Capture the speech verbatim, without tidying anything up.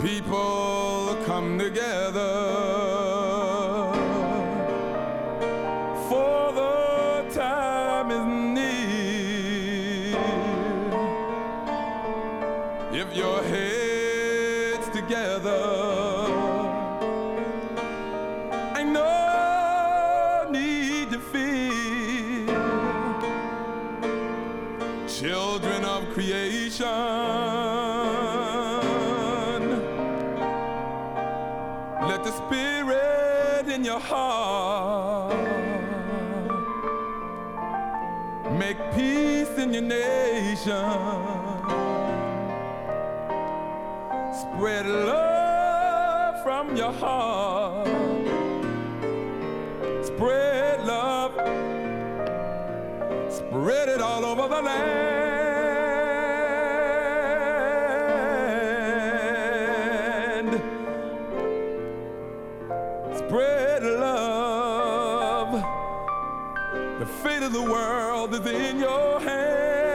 People come together for the time is near. If your heads together, I no need to fear. Children of creation, let the spirit in your heart make peace in your nation. Spread love from your heart. Spread love. Spread it all over the land. Spread love. The fate of the world is in your hands.